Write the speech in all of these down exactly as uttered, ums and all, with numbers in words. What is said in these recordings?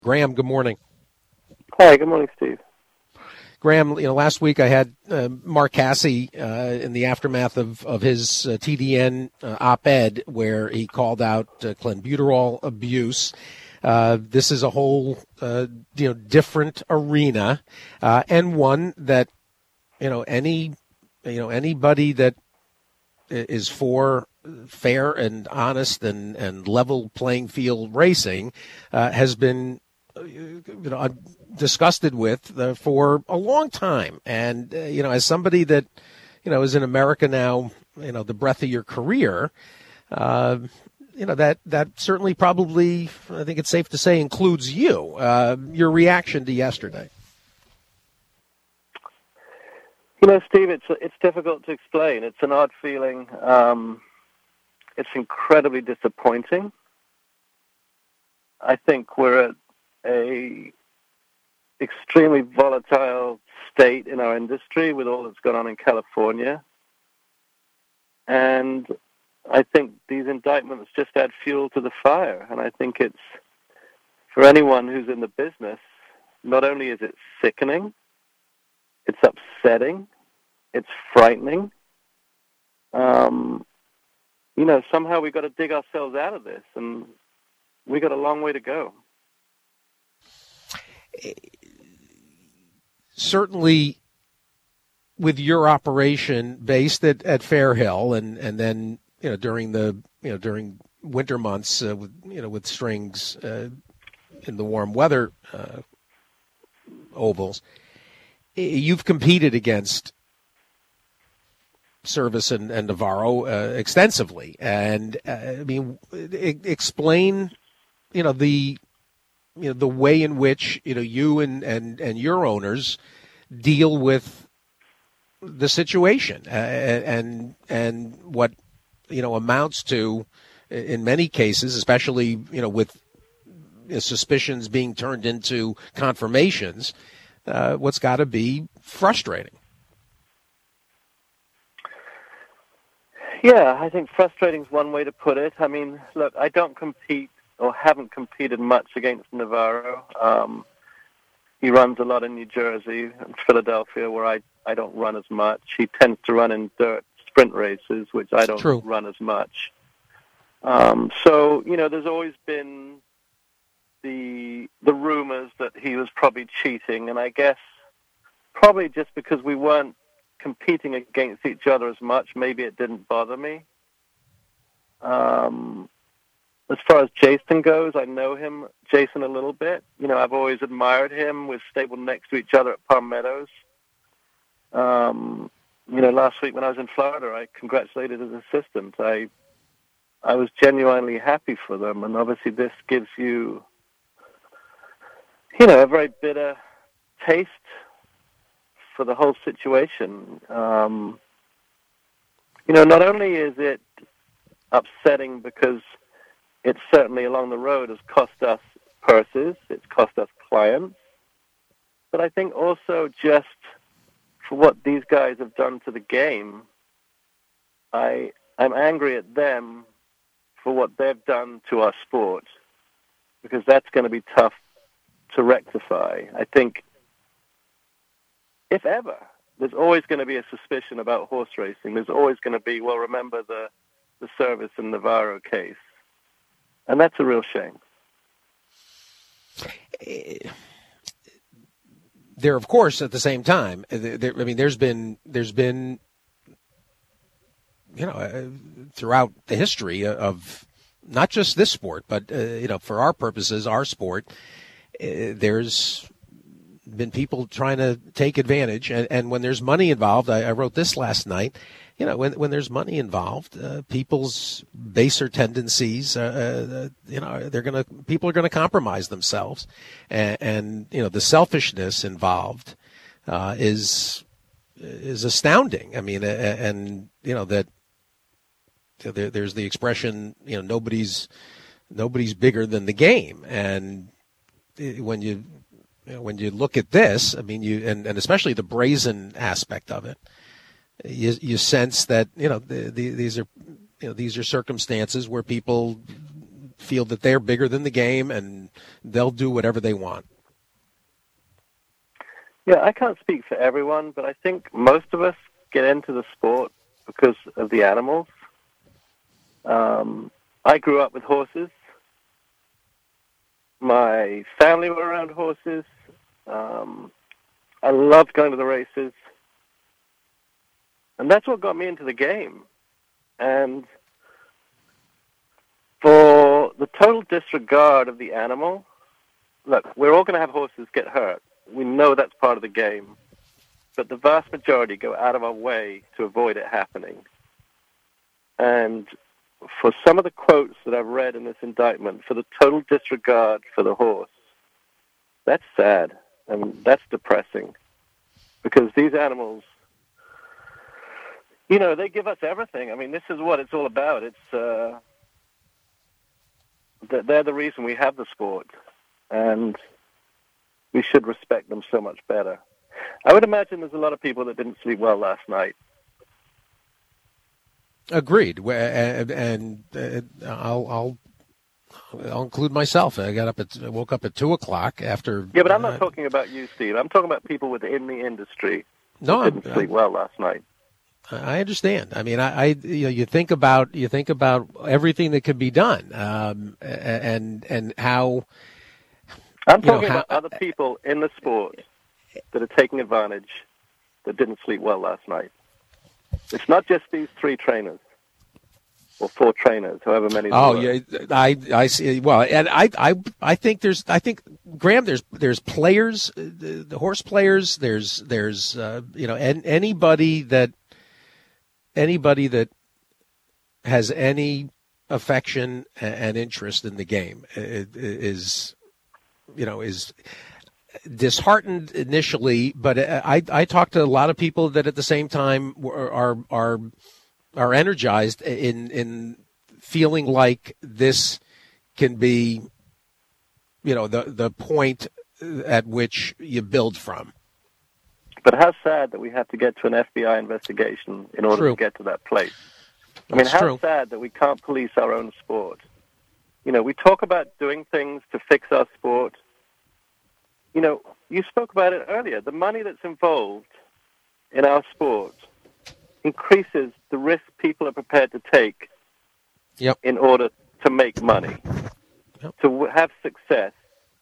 Graham, good morning. Hi, good morning, Steve. Graham, you know, last week I had uh, Mark Casse uh, in the aftermath of, of his uh, T D N uh, op-ed where he called out uh, clenbuterol abuse. Uh, this is a whole, uh, you know, different arena uh, and one that, you know, any, you know, anybody that is for fair and honest and, and level playing field racing uh, has been, you know, disgusted with uh, for a long time. And, uh, you know, as somebody that, you know, is in America now, you know, the breadth of your career, uh, you know, that, that certainly probably, I think it's safe to say, includes you, uh, your reaction to yesterday. You know, Steve, it's it's difficult to explain. It's an odd feeling. Um, it's incredibly disappointing. I think we're at a extremely volatile state in our industry with all that's gone on in California. And I think these indictments just add fuel to the fire. And I think it's, for anyone who's in the business, not only is it sickening, it's upsetting, it's frightening. Um, you know, somehow we've got to dig ourselves out of this, and we've got a long way to go. Certainly, with your operation based at, at Fairhill, and, and then you know during the you know during winter months uh, with you know with strings uh, in the warm weather uh, ovals, you've competed against Service and, and Navarro uh, extensively, and uh, I mean, explain you know the. you know, the way in which, you know, you and, and, and your owners deal with the situation uh, and, and what, you know, amounts to, in many cases, especially, you know, with you know, suspicions being turned into confirmations, uh, what's got to be frustrating. Yeah, I think frustrating is one way to put it. I mean, look, I don't compete or haven't competed much against Navarro. Um, he runs a lot in New Jersey and Philadelphia, where I, I don't run as much. He tends to run in dirt sprint races, which I don't True. run as much. Um, so, you know, there's always been the the rumors that he was probably cheating, and I guess probably just because we weren't competing against each other as much, maybe it didn't bother me. Um As far as Jason goes, I know him, Jason, a little bit. You know, I've always admired him. We're stabled next to each other at Palm Meadows. Um, you know, last week when I was in Florida, I congratulated his assistant. I, I was genuinely happy for them, and obviously this gives you, you know, a very bitter taste for the whole situation. Um, you know, not only is it upsetting because it certainly along the road has cost us purses, it's cost us clients, but I think also just for what these guys have done to the game, I, I'm angry at them for what they've done to our sport, because that's going to be tough to rectify. I think, if ever, there's always going to be a suspicion about horse racing. There's always going to be, well, remember the, the Service and Navarro case. And that's a real shame. There, of course, at the same time, there, I mean, there's been, there's been, you know, uh, throughout the history of not just this sport, but, uh, you know, for our purposes, our sport, uh, there's been people trying to take advantage. And, and when there's money involved, I, I wrote this last night, you know, when when there's money involved, uh, people's baser tendencies, uh, uh, you know, they're gonna people are gonna compromise themselves, and, and you know the selfishness involved uh, is is astounding. I mean, uh, and you know that there, there's the expression, you know, nobody's nobody's bigger than the game, and when you, you know, when you look at this, I mean, you and, and especially the brazen aspect of it. You, you sense that you know the, the, these are you know these are circumstances where people feel that they're bigger than the game and they'll do whatever they want. Yeah, I can't speak for everyone, but I think most of us get into the sport because of the animals. Um, I grew up with horses. My family were around horses. Um, I loved going to the races. And that's what got me into the game. And for the total disregard of the animal, look, we're all going to have horses get hurt. We know that's part of the game. But the vast majority go out of our way to avoid it happening. And for some of the quotes that I've read in this indictment, for the total disregard for the horse, that's sad. And that's depressing. Because these animals, you know, they give us everything. I mean, this is what it's all about. It's uh, they're the reason we have the sport. And we should respect them so much better. I would imagine there's a lot of people that didn't sleep well last night. Agreed, and, and uh, I'll, I'll I'll include myself. I got up at woke up at two o'clock after. Yeah, but I'm not uh, talking about you, Steve. I'm talking about people within the industry no, that didn't I'm, sleep well last night. I understand. I mean, I, I you know, you think about you think about everything that could be done, um, and and how. I'm talking you know, about how, other people in the sport that are taking advantage that didn't sleep well last night. It's not just these three trainers or four trainers, however many. Oh yeah, I I see. Well, and I I I think there's I think Graham there's there's players, the, the horse players. There's there's uh, you know and anybody that anybody that has any affection and interest in the game is you know is. disheartened initially, but I I talked to a lot of people that at the same time are are are energized in in feeling like this can be, you know, the the point at which you build from. But how sad that we have to get to an F B I investigation in order True. to get to that place. I That's mean, how true. sad that we can't police our own sport. You know, we talk about doing things to fix our sport. You know, you spoke about it earlier. The money that's involved in our sport increases the risk people are prepared to take Yep. in order to make money, Yep. to have success.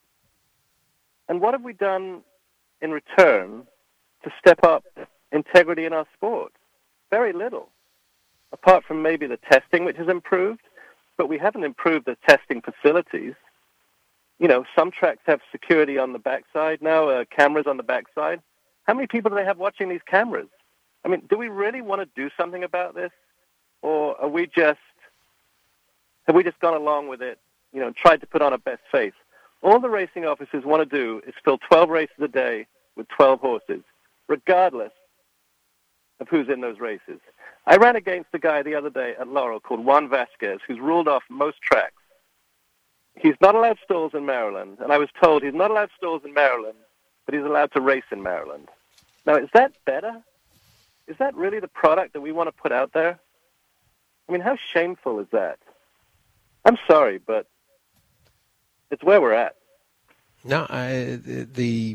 And what have we done in return to step up integrity in our sport? Very little, apart from maybe the testing, which has improved, but we haven't improved the testing facilities. You know, some tracks have security on the backside now, uh, cameras on the backside. How many people do they have watching these cameras? I mean, do we really want to do something about this? Or are we just, have we just gone along with it, you know, tried to put on a best face? All the racing officers want to do is fill twelve races a day with twelve horses, regardless of who's in those races. I ran against a guy the other day at Laurel called Juan Vasquez, who's ruled off most tracks. He's not allowed stalls in Maryland, and I was told he's not allowed stalls in Maryland, but he's allowed to race in Maryland. Now, is that better? Is that really the product that we want to put out there? I mean, how shameful is that? I'm sorry, but it's where we're at. No, I, the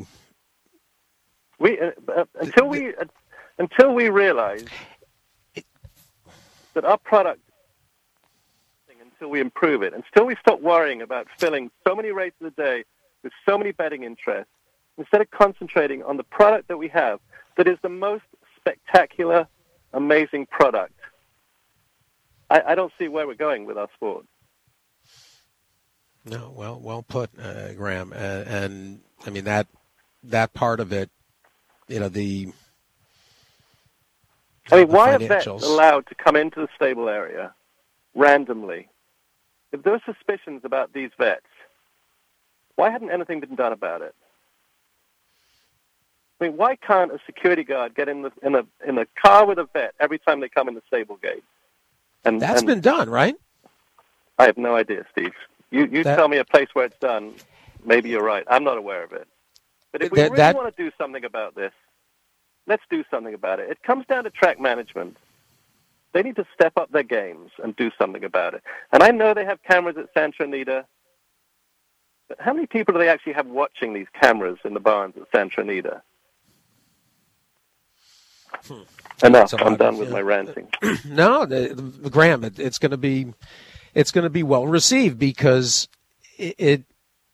we uh, uh, until we uh, until we realize that our product. Until we improve it, until we stop worrying about filling so many races a day with so many betting interests, instead of concentrating on the product that we have, that is the most spectacular, amazing product, I, I don't see where we're going with our sport. No, well, well put, uh, Graham, uh, and I mean that that part of it, you know, the. I mean, the why are vets financials. allowed to come into the stable area randomly? If there were suspicions about these vets, why hadn't anything been done about it? I mean, why can't a security guard get in the in a in a car with a vet every time they come in the stable gate? And That's and been done, right? I have no idea, Steve. You you That- tell me a place where it's done. Maybe you're right. I'm not aware of it. But if we That- really that- want to do something about this, let's do something about it. It comes down to track management. They need to step up their games and do something about it. And I know they have cameras at Santa Anita, but how many people do they actually have watching these cameras in the barns at Santa Anita? Hmm. Enough. I'm done with yeah. my ranting. No, the, the, Graham, it, it's going to be, it's going to be well received because it, it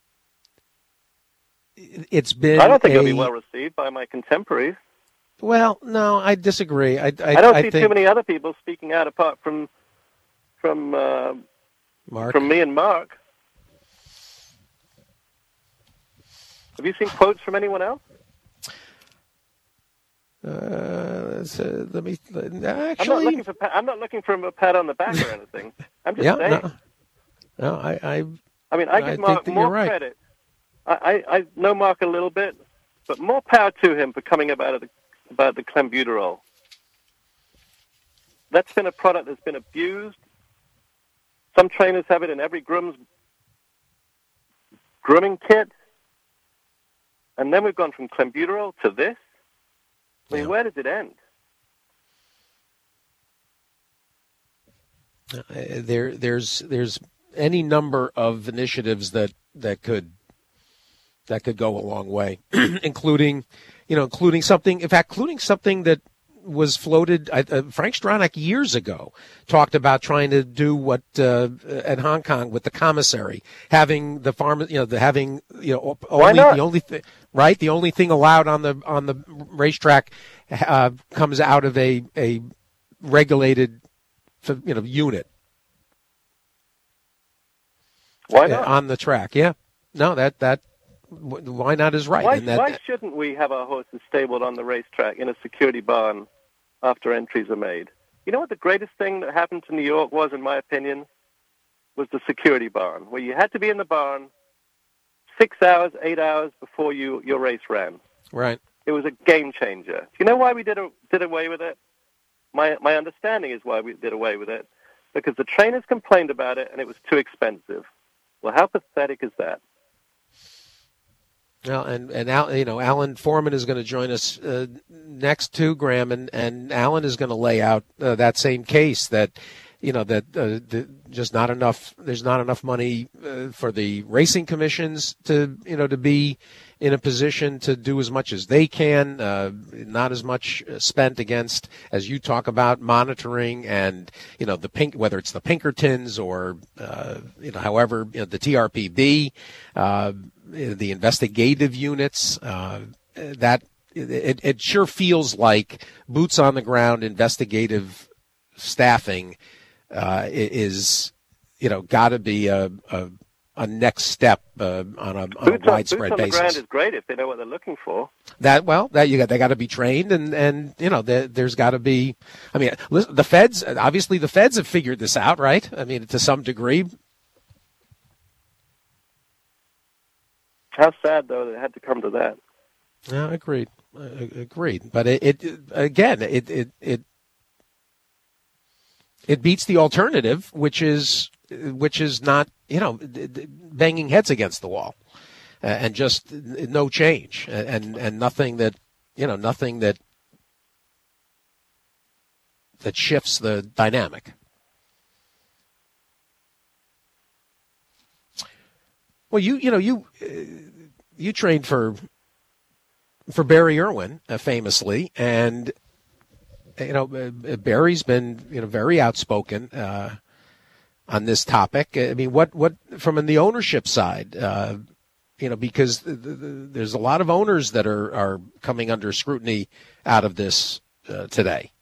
it's been. I don't think a, it'll be well received by my contemporaries. Well, no, I disagree. I, I, I don't I see think, too many other people speaking out apart from from uh, Mark. from me and Mark. Have you seen quotes from anyone else? Uh, so let me actually. I'm not looking for. I'm not looking for a pat on the back or anything. I'm just yeah, saying. No, no I, I. I mean, I give I Mark more right. credit. I, I, I know Mark a little bit, but more power to him for coming about the, about the clenbuterol. That's been a product that's been abused. Some trainers have it in every groom's grooming kit. And then we've gone from clenbuterol to this. I mean, yeah. Where does it end? Uh, there, there's, there's any number of initiatives that, that could, that could go a long way, including, you know, including something, in fact, including something that was floated. Uh, Frank Stronach years ago talked about trying to do what uh, at Hong Kong with the commissary, having the farm, you know, the having, you know, only the only thing, right? The only thing allowed on the on the racetrack uh, comes out of a a regulated, you know, unit. Why not on the track? Yeah, no, that that. Why not is right. Why, and that, why shouldn't we have our horses stabled on the racetrack in a security barn after entries are made? You know what the greatest thing that happened to New York was, in my opinion, was the security barn, where you had to be in the barn six hours, eight hours before you your race ran. Right. It was a game changer. Do you know why we did a, did away with it? My my understanding is why we did away with it, because the trainers complained about it and it was too expensive. Well, how pathetic is that? Well, and, and Al, you know, Alan Foreman is going to join us uh, next too, Graham, and, and Alan is going to lay out uh, that same case that, you know, that uh, the, just not enough, there's not enough money uh, for the racing commissions to, you know, to be in a position to do as much as they can, uh, not as much spent against, as you talk about, monitoring and, you know, the pink, whether it's the Pinkertons or, uh, you know, however, you know, the T R P B, uh, the investigative units, uh, that it, it sure feels like boots on the ground investigative staffing uh, is, you know, got to be a, a, a next step uh, on a, on boots a widespread on, boots basis. On the ground is great if they know what they're looking for. That well, that you got they got to be trained, and and you know there, there's got to be. I mean, listen, the feds obviously the feds have figured this out, right? I mean, to some degree. How sad, though, that it had to come to that. Yeah, agreed. Uh, agreed. But it, it again, it, it it it beats the alternative, which is which is not, you know, banging heads against the wall uh, and just no change and and nothing that, you know, nothing that that shifts the dynamic. Well, you you know you uh, you trained for for Barry Irwin uh, famously, and you know uh, Barry's been you know very outspoken uh, on this topic. I mean, what what from the ownership side, uh, you know, because the, the, there's a lot of owners that are are coming under scrutiny out of this uh, today.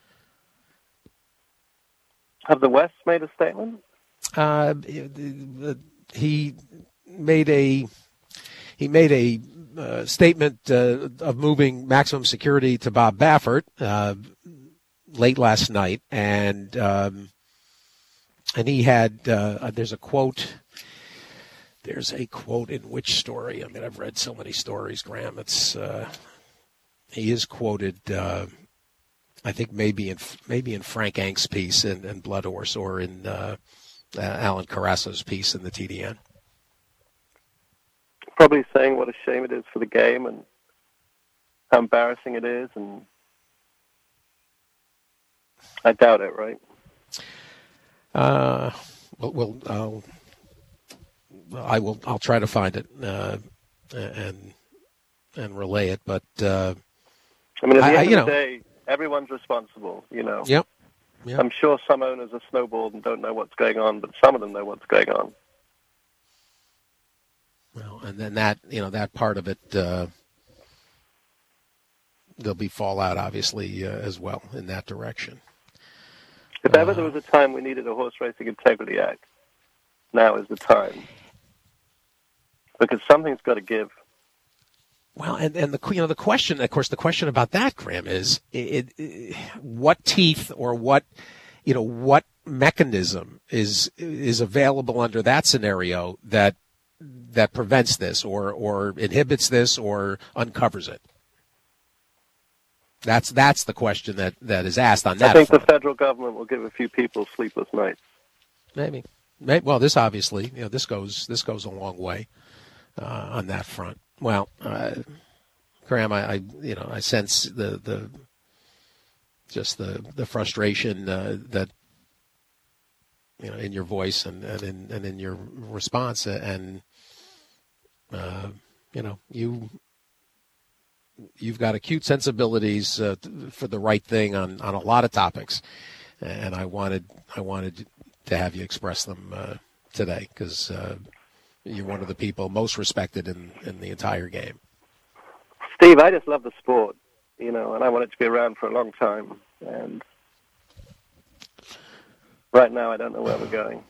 Have the Wests made a statement? Uh, he. made a he made a uh, statement uh, of moving maximum security to Bob Baffert uh, late last night, and um, and he had uh, there's a quote there's a quote in which story? I mean, I've read so many stories, Graham. It's uh, he is quoted, uh, I think maybe in maybe in Frank Ank's piece in, in Blood Horse or in uh, uh, Alan Carrasso's piece in the T D N. Probably saying what a shame it is for the game and how embarrassing it is, and I doubt it, right? Uh, well, well I'll, I will. I'll try to find it uh, and and relay it. But uh, I mean, at the I, end I, of you the know, day, everyone's responsible. You know. Yep. Yep. I'm sure some owners are snowballed and don't know what's going on, but some of them know what's going on. Well, and then that you know that part of it, uh, there'll be fallout, obviously, uh, as well in that direction. If ever there was a time we needed a Horse Racing Integrity Act, now is the time. Because something's got to give. Well, and, and the you know the question, of course, the question about that, Graham, is it, it, what teeth or what you know what mechanism is is available under that scenario that that prevents this or or inhibits this or uncovers it. That's that's the question that, that is asked on that I think front. The federal government will give a few people sleepless nights. Maybe. Maybe. Well, this obviously, you know, this goes this goes a long way uh, on that front. Well, uh, Graham, I, I you know I sense the the just the the frustration uh, that you know in your voice and, and in and in your response, and uh, you know you. You've got acute sensibilities uh, for the right thing on, on a lot of topics, and I wanted I wanted to have you express them uh, today because uh, you're one of the people most respected in, in the entire game. Steve, I just love the sport, you know, and I want it to be around for a long time. And right now, I don't know where we're going.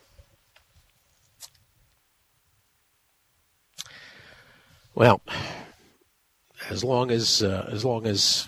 Well. As long as uh, as long as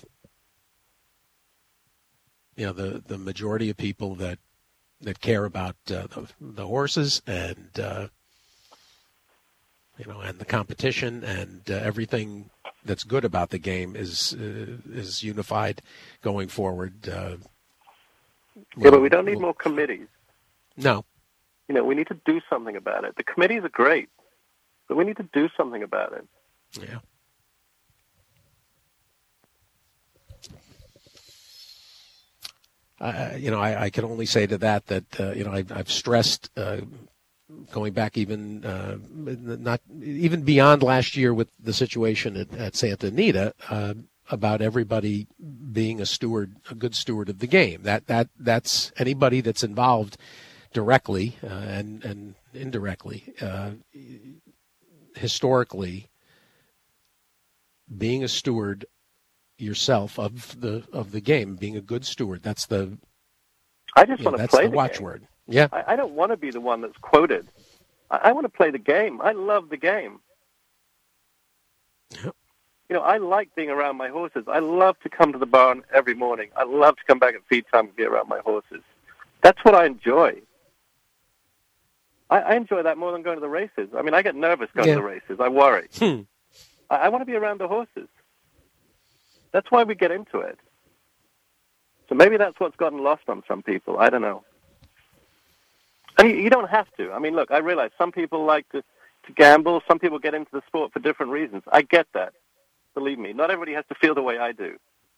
you know the, the majority of people that that care about uh, the, the horses and uh, you know and the competition and uh, everything that's good about the game is uh, is unified going forward. Uh, yeah, but we don't need we'll, more committees. No, you know we need to do something about it. The committees are great, but we need to do something about it. Yeah. Uh, you know, I, I can only say to that that uh, you know I, I've stressed uh, going back even uh, not even beyond last year with the situation at, at Santa Anita uh, about everybody being a steward, a good steward of the game. That that that's anybody that's involved directly uh, and and indirectly, uh, historically, being a steward yourself of the of the game, being a good steward. That's the I just want know, to that's play the, the watchword. Game. Yeah, I, I don't want to be the one that's quoted. I, I want to play the game. I love the game. Yep. You know, I like being around my horses. I love to come to the barn every morning. I love to come back at feed time and be around my horses. That's what I enjoy. I, I enjoy that more than going to the races. I mean, I get nervous going yeah. to the races. I worry. Hmm. I, I want to be around the horses. That's why we get into it. So maybe that's what's gotten lost on some people. I don't know. And you, you don't have to. I mean, look, I realize some people like to, to gamble. Some people get into the sport for different reasons. I get that. Believe me, not everybody has to feel the way I do.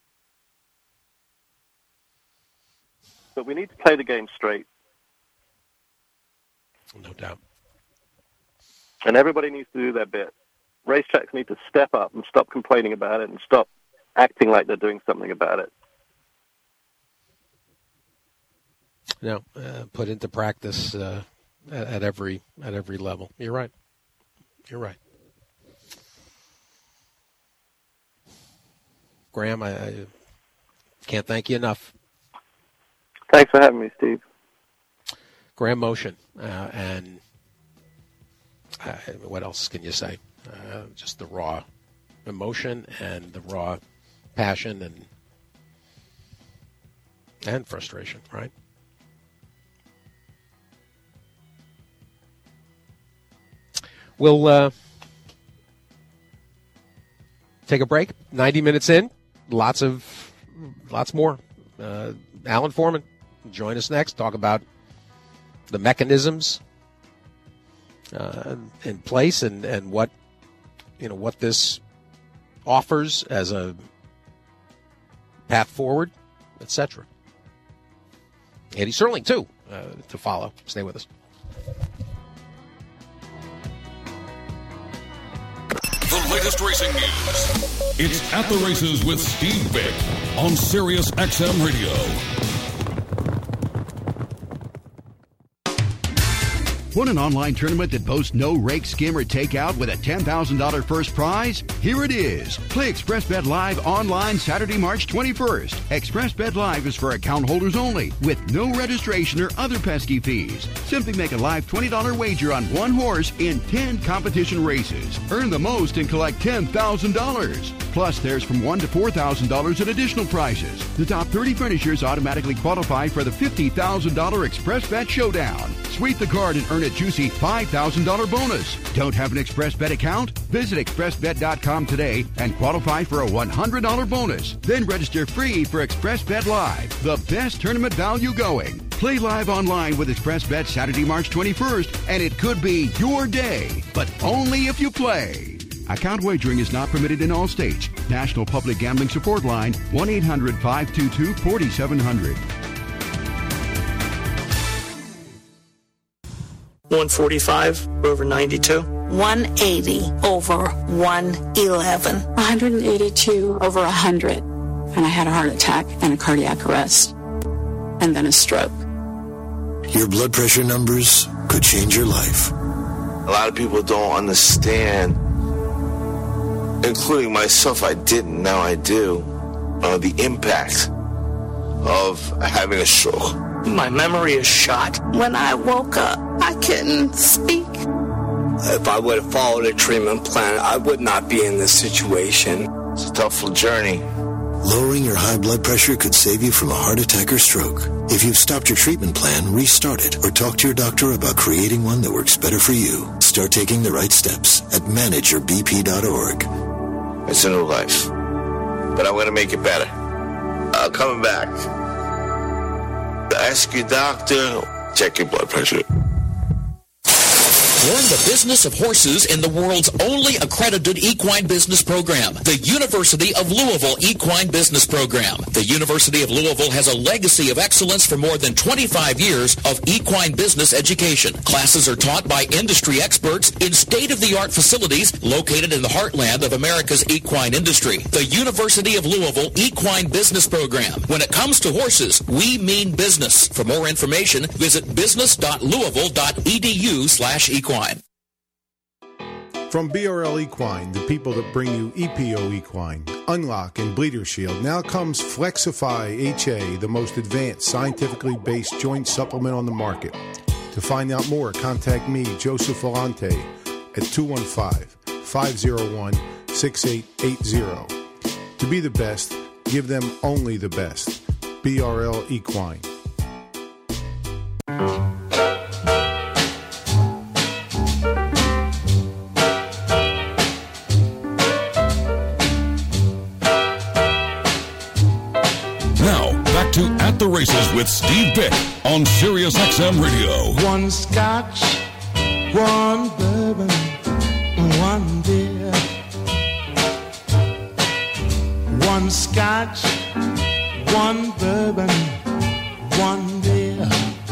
But we need to play the game straight. No doubt. And everybody needs to do their bit. Racetracks need to step up and stop complaining about it and stop acting like they're doing something about it. No, uh, put into practice uh, at, at every at every level. You're right. You're right. Graham, I, I can't thank you enough. Thanks for having me, Steve. Graham Motion, uh, and uh, what else can you say? Uh, just the raw emotion and the raw passion and and frustration, right? We'll uh, take a break. ninety minutes in, lots of lots more. Uh, Alan Foreman, join us next. Talk about the mechanisms uh, in place and, and what you know what this offers as a path forward, et cetera. Andy Serling, too, uh, to follow. Stay with us. The latest racing news. It's At the Races with Steve Vick on Sirius X M Radio. Want an online tournament that boasts no rake, skim, or takeout with a ten thousand dollars first prize? Here it is. Play ExpressBet Live online Saturday, March twenty-first. ExpressBet Live is for account holders only, with no registration or other pesky fees. Simply make a live twenty dollars wager on one horse in ten competition races. Earn the most and collect ten thousand dollars. Plus, there's from one thousand to four thousand dollars in additional prizes. The top thirty finishers automatically qualify for the fifty thousand dollars ExpressBet Showdown. Sweep the card and earn a juicy five thousand dollars bonus. Don't have an ExpressBet account? Visit express bet dot com today and qualify for a one hundred dollars bonus. Then register free for ExpressBet Live, the best tournament value going. Play live online with ExpressBet Saturday, March twenty-first, and it could be your day, but only if you play. Account wagering is not permitted in all states. National Public Gambling Support Line, one eight hundred five two two four seven zero zero. one forty-five over ninety-two. one eighty over one eleven. one hundred eighty-two over one hundred. And I had a heart attack and a cardiac arrest. And then a stroke. Your blood pressure numbers could change your life. A lot of people don't understand, including myself, I didn't, now I do, uh, the impact of having a stroke. My memory is shot. When I woke up, I couldn't speak. If I would have followed a treatment plan, I would not be in this situation. It's a tough journey. Lowering your high blood pressure could save you from a heart attack or stroke. If you've stopped your treatment plan, restart it or talk to your doctor about creating one that works better for you. Start taking the right steps at manage your b p dot org. It's a new life, but I'm going to make it better. Uh, coming back, ask your doctor, check your blood pressure. Learn the business of horses in the world's only accredited equine business program, the University of Louisville Equine Business Program. The University of Louisville has a legacy of excellence for more than twenty-five years of equine business education. Classes are taught by industry experts in state-of-the-art facilities located in the heartland of America's equine industry. The University of Louisville Equine Business Program. When it comes to horses, we mean business. For more information, visit business dot louisville dot e d u slash equine. From B R L Equine, the people that bring you E P O Equine, Unlock, and Bleeder Shield, now comes Flexify H A, the most advanced scientifically based joint supplement on the market. To find out more, contact me, Joseph Volante, at two one five, five oh one, six eight eight zero. To be the best, give them only the best. B R L Equine. To At the Races with Steve Vick on Sirius X M Radio. One scotch, one bourbon, one beer. One scotch, one bourbon, one beer.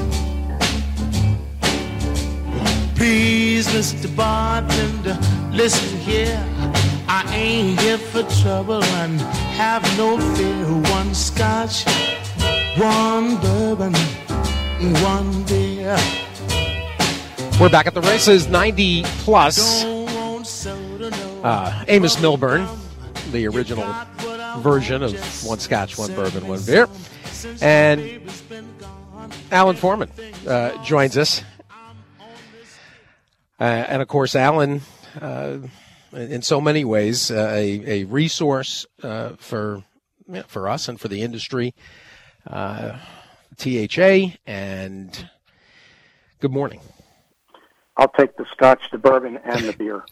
Please, Mister Bartender, listen here. I ain't here for trouble and have no fear. One scotch, one bourbon, one beer. We're back at the races, ninety plus. Uh, Amos Milburn, the original version of One Scotch, One Bourbon, One Beer. And Alan Foreman uh, joins us. Uh, and, of course, Alan, uh, in so many ways, uh, a, a resource uh, for, yeah, for us and for the industry. Uh, T H A, and good morning. I'll take the scotch, the bourbon, and the beer.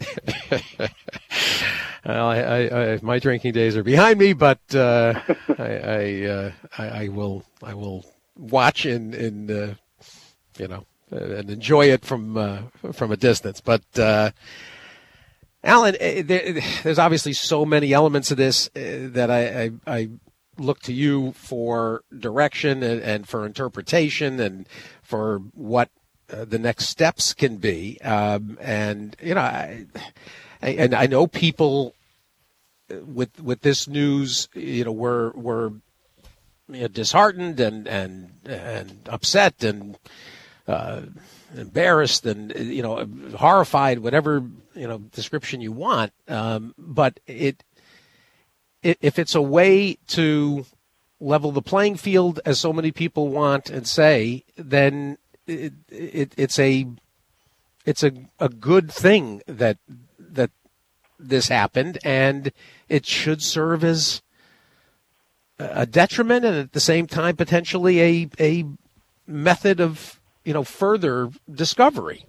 well, I, I, I, my drinking days are behind me, but uh, I, I, uh, I, I will, I will watch and, and uh, you know, and enjoy it from uh, from a distance. But uh, Alan, there, there's obviously so many elements of this uh, that I. I, I look to you for direction and, and for interpretation and for what uh, the next steps can be. Um, and, you know, I, I, and I know people with with this news, you know, were were you know, disheartened and, and, and upset and uh, embarrassed and, you know, horrified, whatever, you know, description you want. Um, but it, it, if it's a way to level the playing field, as so many people want and say, then it, it, it's a, it's a, a good thing that, that this happened, and it should serve as a detriment and at the same time potentially a, a method of, you know, further discovery.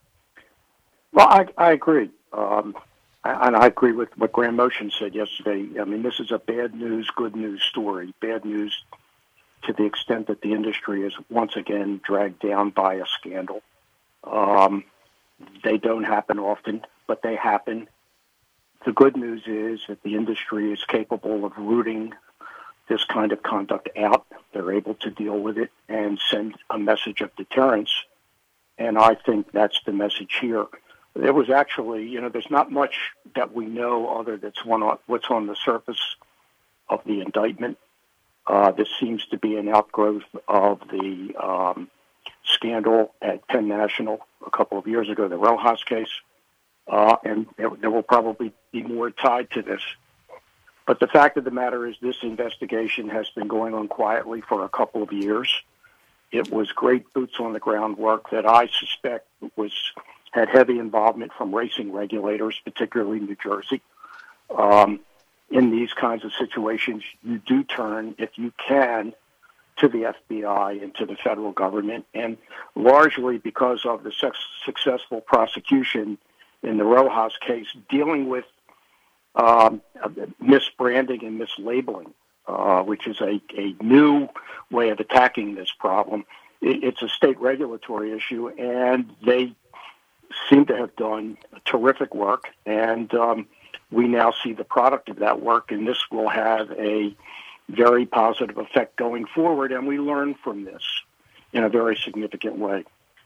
Well, I, I agree. Um, and I agree with what Graham Motion said yesterday. I mean, this is a bad news, good news story. Bad news to the extent that the industry is once again dragged down by a scandal. Um, they don't happen often, but they happen. The good news is that the industry is capable of rooting this kind of conduct out. They're able to deal with it and send a message of deterrence. And I think that's the message here. There was actually, you know, there's not much that we know other than what's on the surface of the indictment. Uh, this seems to be an outgrowth of the um, scandal at Penn National a couple of years ago, the Rojas case. Uh, and there, there will probably be more tied to this. But the fact of the matter is this investigation has been going on quietly for a couple of years. It was great boots-on-the-ground work that I suspect was had heavy involvement from racing regulators, particularly New Jersey. Um, in these kinds of situations, you do turn, if you can, to the F B I and to the federal government. And largely because of the su- successful prosecution in the Rojas case, dealing with um, misbranding and mislabeling, uh, which is a, a new way of attacking this problem. It, it's a state regulatory issue, and they seem to have done terrific work. And um, we now see the product of that work, and this will have a very positive effect going forward. And we learn from this in a very significant way.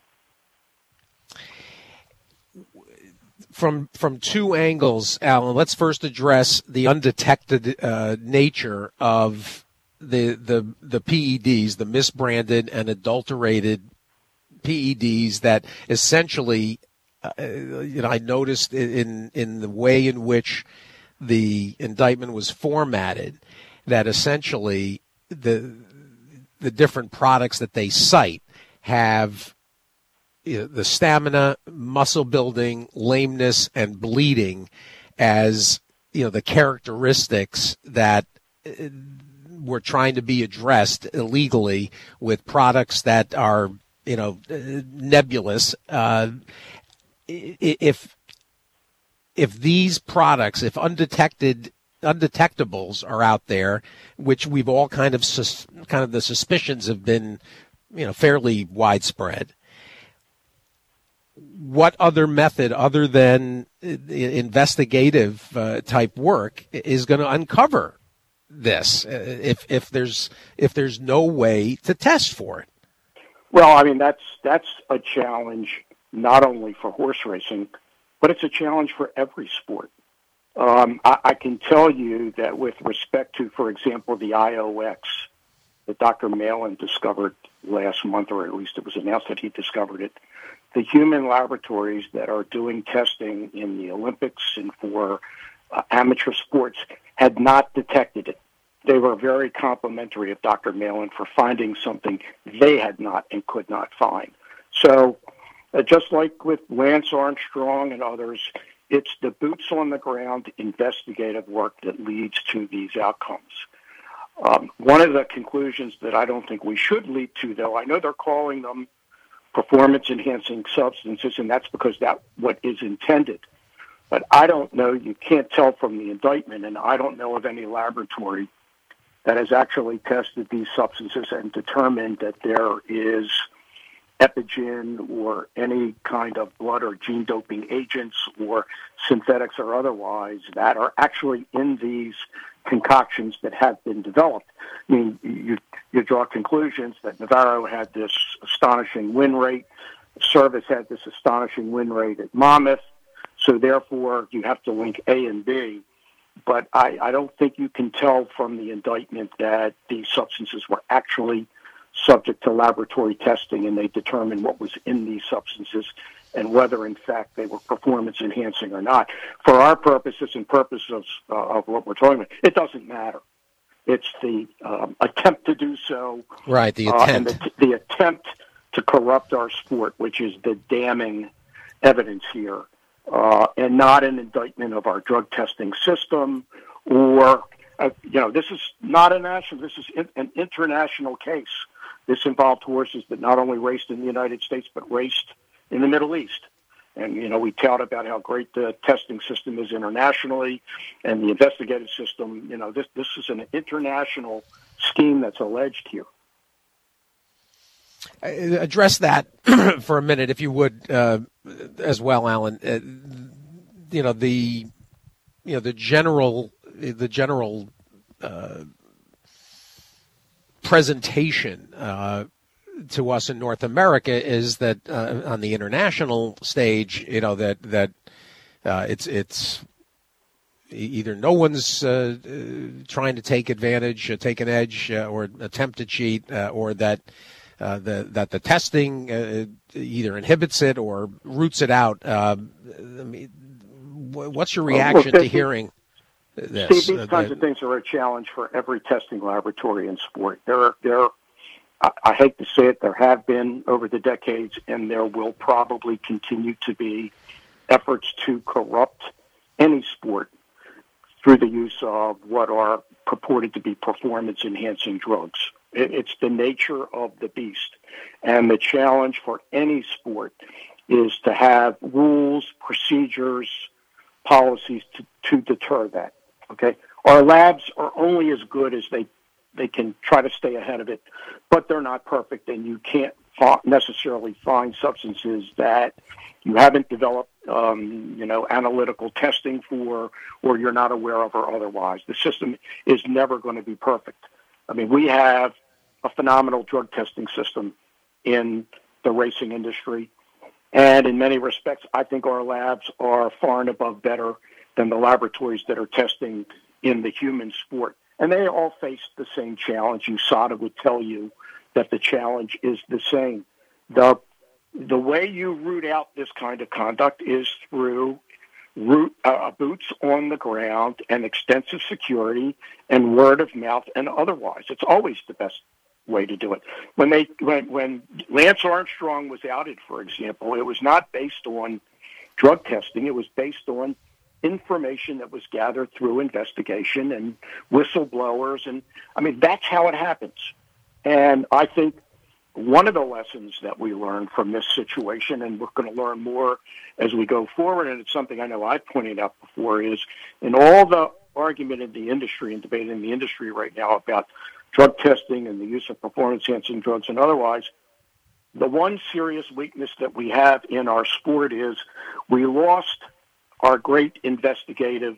From from two angles, Alan, let's first address the undetected uh, nature of the the the P E Ds, the misbranded and adulterated P E Ds that essentially, uh, you know, I noticed in in the way in which the indictment was formatted that essentially the the different products that they cite have, you know, the stamina, muscle building, lameness, and bleeding as, you know, the characteristics that were trying to be addressed illegally with products that are, you know, nebulous. Uh, if if these products, if undetected undetectables are out there, which we've all kind of sus- kind of the suspicions have been, you know, fairly widespread. What other method other than investigative uh, type work is going to uncover this if if there's if there's no way to test for it? Well, I mean, that's that's a challenge not only for horse racing, but it's a challenge for every sport. Um, I, I can tell you that with respect to, for example, the I O X that Doctor Malin discovered last month, or at least it was announced that he discovered it, the human laboratories that are doing testing in the Olympics and for uh, amateur sports had not detected it. They were very complimentary of Doctor Malin for finding something they had not and could not find. So uh, just like with Lance Armstrong and others, it's the boots-on-the-ground investigative work that leads to these outcomes. Um, one of the conclusions that I don't think we should lead to, though, I know they're calling them performance-enhancing substances, and that's because that's what is intended. But I don't know, you can't tell from the indictment, and I don't know of any laboratory that has actually tested these substances and determined that there is Epigen or any kind of blood or gene doping agents or synthetics or otherwise that are actually in these concoctions that have been developed. I mean, you, you draw conclusions that Navarro had this astonishing win rate, Service had this astonishing win rate at Monmouth, so therefore you have to link A and B. But I, I don't think you can tell from the indictment that these substances were actually subject to laboratory testing and they determined what was in these substances and whether, in fact, they were performance-enhancing or not. For our purposes and purposes uh, of what we're talking about, it doesn't matter. It's the um, attempt to do so. Right, the uh, attempt. and the, the attempt to corrupt our sport, which is the damning evidence here, uh, and not an indictment of our drug testing system or, uh, you know, this is not a national, this is in, an international case. This involved horses that not only raced in the United States, but raced in the Middle East. And, you know, we tout about how great the testing system is internationally and the investigative system. You know, this, this is an international scheme that's alleged here. Address that for a minute, if you would, uh, as well, Alan. Uh, you know, the, you know, the general, the general, uh, presentation, uh, to us in North America is that uh, on the international stage, you know, that that uh, it's it's either no one's uh, uh, trying to take advantage, uh, take an edge, uh, or attempt to cheat, uh, or that uh, the that the testing uh, either inhibits it or roots it out. Uh, I mean, what's your reaction well, to hearing this? Steve, these uh, kinds that, of things are a challenge for every testing laboratory in sport. There are there. Are, I hate to say it, there have been over the decades, and there will probably continue to be efforts to corrupt any sport through the use of what are purported to be performance-enhancing drugs. It's the nature of the beast. And the challenge for any sport is to have rules, procedures, policies to, to deter that. Okay? Our labs are only as good as they They can try to stay ahead of it, but they're not perfect, and you can't necessarily find substances that you haven't developed, um, you know, analytical testing for, or you're not aware of, or otherwise. The system is never going to be perfect. I mean, we have a phenomenal drug testing system in the racing industry, and in many respects, I think our labs are far and above better than the laboratories that are testing in the human sport. And they all face the same challenge. U S A D A would tell you that the challenge is the same. The the way you root out this kind of conduct is through root, uh, boots on the ground and extensive security and word of mouth and otherwise. It's always the best way to do it. When they when, when Lance Armstrong was outed, for example, it was not based on drug testing. It was based on information that was gathered through investigation and whistleblowers. And I mean, that's how it happens. And I think one of the lessons that we learned from this situation, and we're going to learn more as we go forward, and it's something I know I've pointed out before, is in all the argument in the industry and debate in the industry right now about drug testing and the use of performance-enhancing drugs and otherwise, the one serious weakness that we have in our sport is we lost our great investigative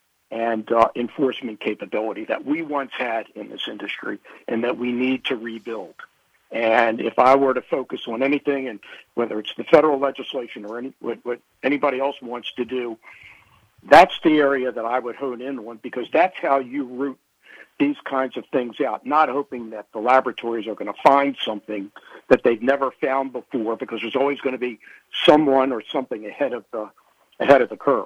and uh, enforcement capability that we once had in this industry and that we need to rebuild. And if I were to focus on anything, and whether it's the federal legislation or any, what, what anybody else wants to do, that's the area that I would hone in on, because that's how you root these kinds of things out, not hoping that the laboratories are going to find something that they've never found before, because there's always going to be someone or something ahead of the ahead of the curve.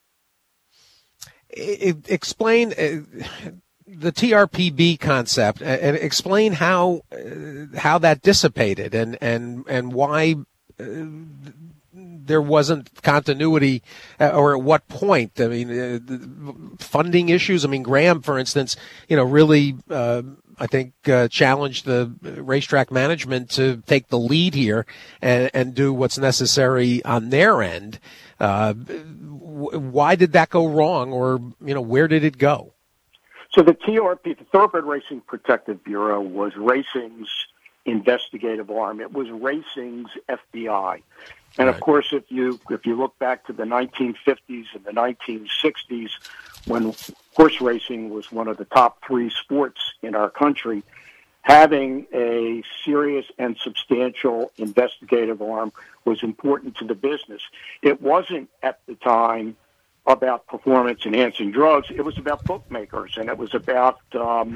Explain uh, the T R P B concept, and explain how uh, how that dissipated, and and and why uh, there wasn't continuity, uh, or at what point. I mean, uh, funding issues. I mean, Graham, for instance, you know, really. Uh, I think, uh, challenged the racetrack management to take the lead here and, and do what's necessary on their end. Uh, why did that go wrong, or, you know, where did it go? So the T R P, the Thoroughbred Racing Protective Bureau, was racing's investigative arm. It was racing's F B I. And of Right. course, if you if you look back to the nineteen fifties and the nineteen sixties, when horse racing was one of the top three sports in our country, having a serious and substantial investigative arm was important to the business. It wasn't at the time about performance-enhancing drugs. It was about bookmakers, and it was about um,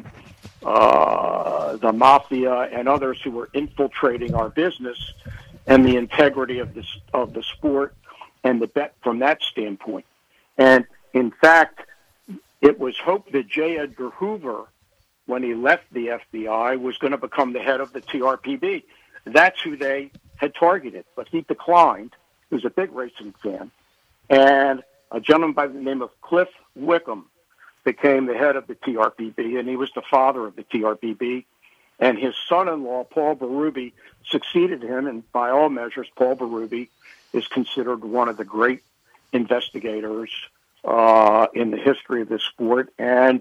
uh, the mafia and others who were infiltrating our business and the integrity of this of the sport and the bet from that standpoint. And in fact, it was hoped that J. Edgar Hoover, when he left the F B I, was going to become the head of the T R P B. That's who they had targeted, but he declined. He was a big racing fan. And a gentleman by the name of Cliff Wickham became the head of the T R P B, and he was the father of the T R P B. And his son-in-law, Paul Berube, succeeded him, and by all measures, Paul Berube is considered one of the great investigators uh, in the history of this sport. And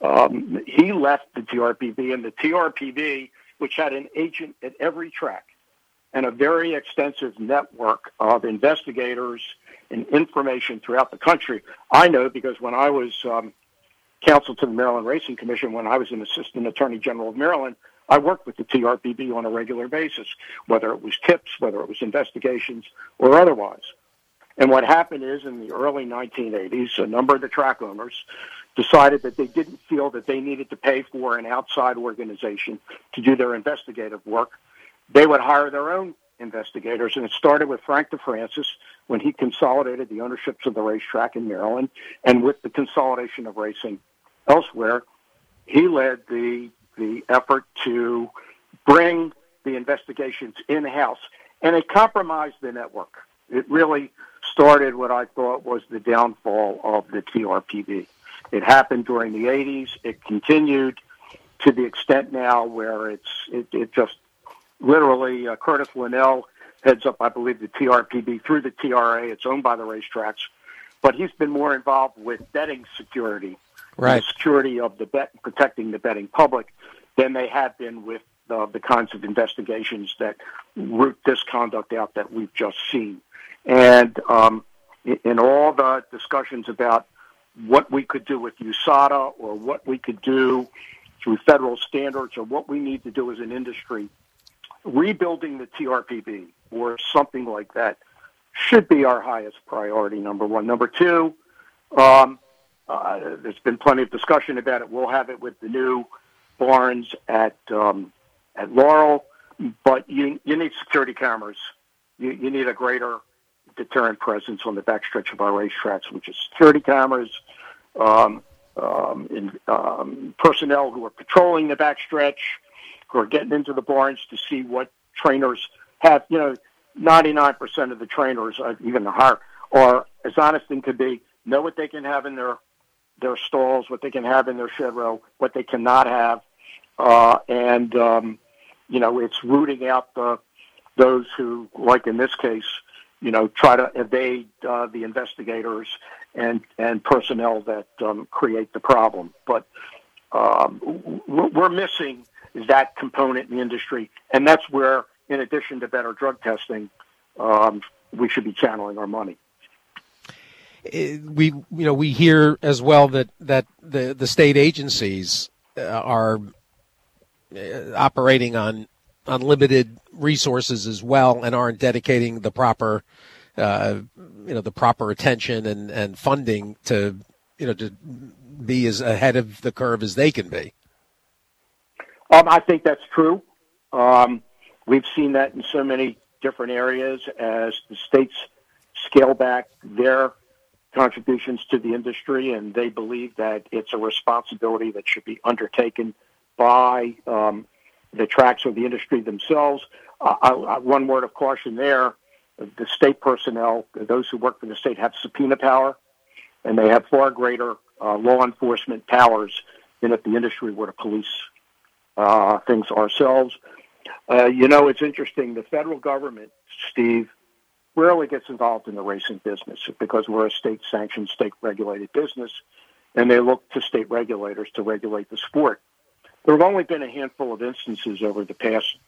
um, he left the T R P B, and the T R P B, which had an agent at every track and a very extensive network of investigators and information throughout the country. I know because when I was um, counsel to the Maryland Racing Commission, when I was an assistant attorney general of Maryland, I worked with the T R P B on a regular basis, whether it was tips, whether it was investigations, or otherwise. And what happened is, in the early nineteen eighties, a number of the track owners decided that they didn't feel that they needed to pay for an outside organization to do their investigative work. They would hire their own investigators, and it started with Frank DeFrancis when he consolidated the ownerships of the racetrack in Maryland, and with the consolidation of racing elsewhere, he led the the effort to bring the investigations in-house, and it compromised the network. It really started what I thought was the downfall of the T R P B. It happened during the eighties. It continued to the extent now where it's it, it just literally uh, Curtis Linnell heads up, I believe, the T R P B through the T R A. It's owned by the racetracks, but he's been more involved with betting security, right. the security of the bet, protecting the betting public, than they have been with uh, the kinds of investigations that root this conduct out that we've just seen. And um, in, in all the discussions about what we could do with U S A D A or what we could do through federal standards or what we need to do as an industry, rebuilding the T R P B or something like that should be our highest priority, number one. Number two, um, uh, there's been plenty of discussion about it. We'll have it with the new barns at um, at Laurel, but you you need security cameras. You, you need a greater deterrent presence on the backstretch of our racetracks, which is security cameras, um, um, in, um, personnel who are patrolling the backstretch, who are getting into the barns to see what trainers have. You know, ninety-nine percent of the trainers, uh, even the higher, are as honest as could be, know what they can have in their their stalls, what they can have in their shed row, what they cannot have. Uh, and, um, you know, it's rooting out the, those who, like in this case, you know, try to evade uh, the investigators and, and personnel that um, create the problem. But um, we're missing that component in the industry, and that's where, in addition to better drug testing, um, we should be channeling our money. We, you know, we hear as well that, that the, the state agencies uh, are uh, operating on unlimited resources as well and aren't dedicating the proper, uh, you know, the proper attention and, and funding to, you know, to be as ahead of the curve as they can be. Um, I think that's true. Um, we've seen that in so many different areas as the states scale back their contributions to the industry, and they believe that it's a responsibility that should be undertaken by um, the tracks or the industry themselves. Uh, I, I, one word of caution there, the state personnel, those who work for the state, have subpoena power, and they have far greater uh, law enforcement powers than if the industry were to police uh, things ourselves. Uh, you know, it's interesting. The federal government, Steve, rarely gets involved in the racing business because we're a state-sanctioned, state-regulated business, and they look to state regulators to regulate the sport. There have only been a handful of instances over the past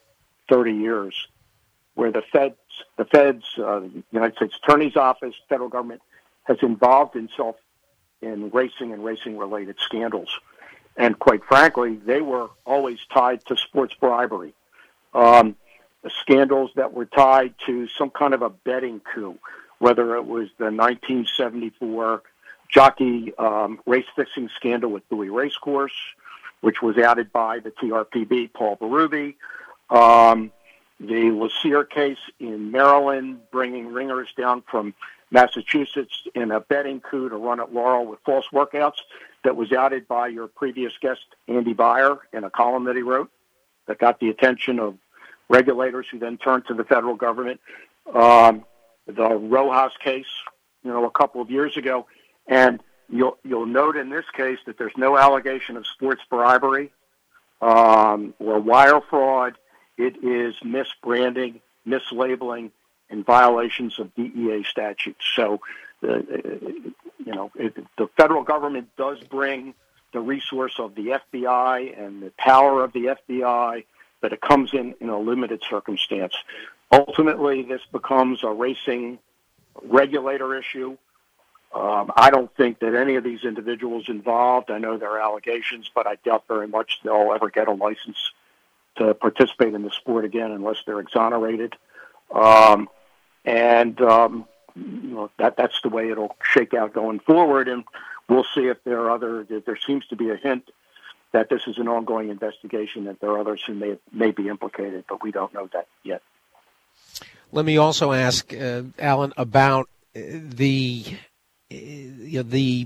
thirty years, where the feds, the feds, uh, the United States Attorney's Office, federal government has involved itself in racing and racing-related scandals. And quite frankly, they were always tied to sports bribery. Um, scandals that were tied to some kind of a betting coup, whether it was the nineteen seventy-four jockey um, race-fixing scandal with Bowie Racecourse, which was outed by the T R P B, Paul Berube, um, the Lassier case in Maryland, bringing ringers down from Massachusetts in a betting coup to run at Laurel with false workouts that was outed by your previous guest, Andy Beyer, in a column that he wrote that got the attention of regulators who then turned to the federal government. Um, the Rojas case, you know, a couple of years ago. And you'll, you'll note in this case that there's no allegation of sports bribery um, or wire fraud. It is misbranding, mislabeling, and violations of D E A statutes. So, uh, you know, it, the federal government does bring the resource of the F B I and the power of the F B I, but it comes in in a limited circumstance. Ultimately, this becomes a racing regulator issue. Um, I don't think that any of these individuals involved, I know there are allegations, but I doubt very much they'll ever get a license to participate in the sport again unless they're exonerated. Um, and um, you know, that that's the way it'll shake out going forward, and we'll see if there are other, there seems to be a hint that this is an ongoing investigation, that there are others who may, may be implicated, but we don't know that yet. Let me also ask, uh, Alan, about the you know, the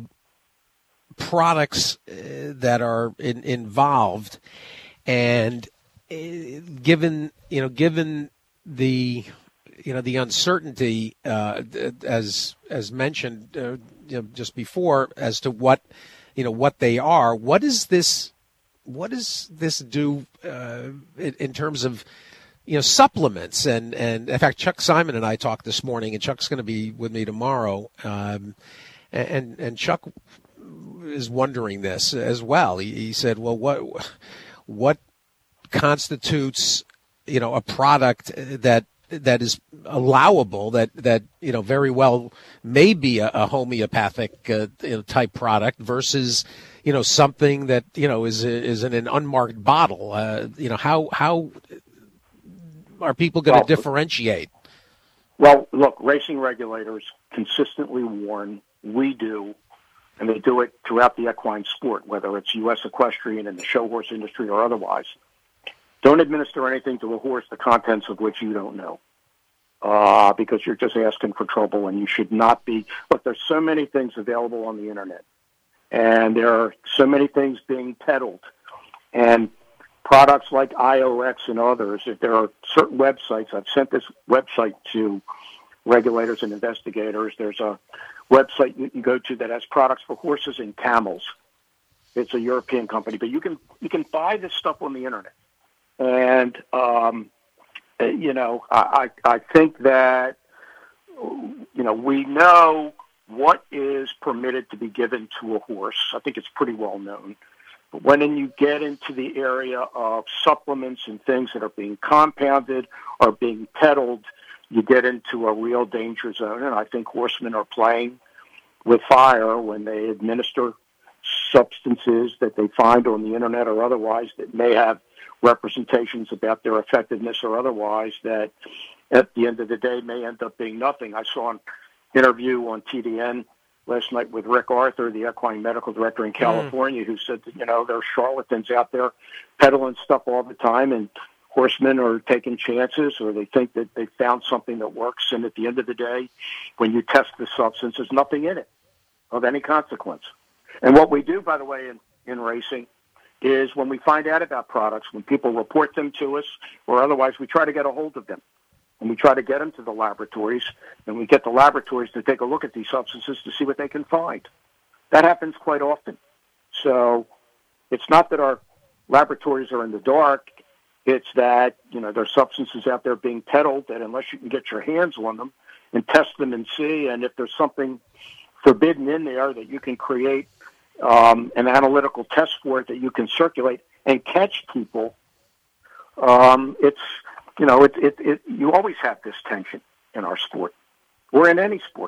products uh, that are in, involved, and uh, given you know given the you know the uncertainty uh, as as mentioned uh, you know, just before as to what you know what they are. What is this? What does this do uh, in, in terms of you know supplements? And, and in fact, Chuck Simon and I talked this morning, and Chuck's going to be with me tomorrow. Um, and and Chuck is wondering this as well. He, he said, "Well, what what constitutes you know a product that that is allowable, that that you know very well may be a, a homeopathic uh, you know, type product versus you know something that you know is is in an unmarked bottle? Uh, you know how how are people going to well, differentiate?" Well, look, racing regulators consistently warn. We do, and they do it throughout the equine sport, whether it's U S equestrian in the show horse industry or otherwise. Don't administer anything to a horse the contents of which you don't know, uh, because you're just asking for trouble, and you should not be. Look, there's so many things available on the internet, and there are so many things being peddled, and products like I O X and others. If there are certain websites, I've sent this website to regulators and investigators. There's a website you can go to that has products for horses and camels. It's a European company, but you can you can buy this stuff on the internet. And um, you know, I I think that you know we know what is permitted to be given to a horse. I think it's pretty well known. But when you get into the area of supplements and things that are being compounded or being peddled, you get into a real danger zone, and I think horsemen are playing with fire when they administer substances that they find on the internet or otherwise that may have representations about their effectiveness or otherwise that at the end of the day may end up being nothing. I saw an interview on T D N last night with Rick Arthur, the equine medical director in California, mm. who said that, you know, there are charlatans out there peddling stuff all the time, and horsemen are taking chances, or they think that they found something that works, and at the end of the day, when you test the substance, there's nothing in it of any consequence. And what we do, by the way, in, in racing, is when we find out about products, when people report them to us, or otherwise, we try to get a hold of them. And we try to get them to the laboratories, and we get the laboratories to take a look at these substances to see what they can find. That happens quite often. So it's not that our laboratories are in the dark. It's that, you know, there are substances out there being peddled that unless you can get your hands on them and test them and see, and if there's something forbidden in there that you can create um, an analytical test for it that you can circulate and catch people, um, it's you know, it, it, it, you always have this tension in our sport, or in any sport.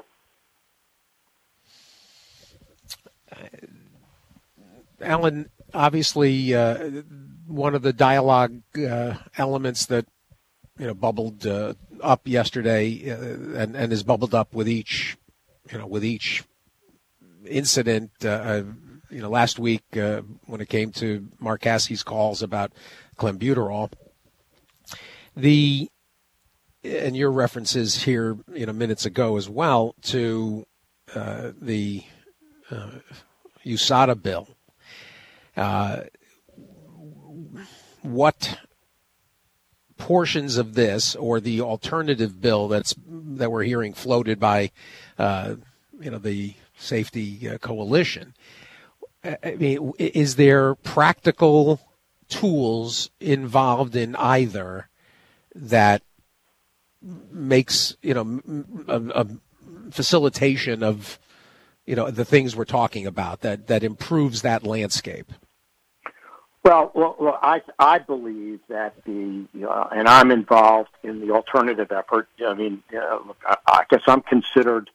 Alan, obviously, uh, one of the dialogue uh, elements that you know bubbled uh, up yesterday, uh, and, and is bubbled up with each, you know, with each incident. Uh, you know, last week uh, when it came to Mark Cassie's calls about clenbuterol, the and your references here, you know, minutes ago as well to uh, the uh, U S A D A bill. Uh, what portions of this, or the alternative bill that's that we're hearing floated by, uh, you know, the Safety uh, Coalition? I mean, is there practical tools involved in either that makes, you know, a, a facilitation of, you know, the things we're talking about that that improves that landscape? Well, well, well I I believe that the uh, and I'm involved in the alternative effort. I mean, uh, look, I, I guess I'm considered.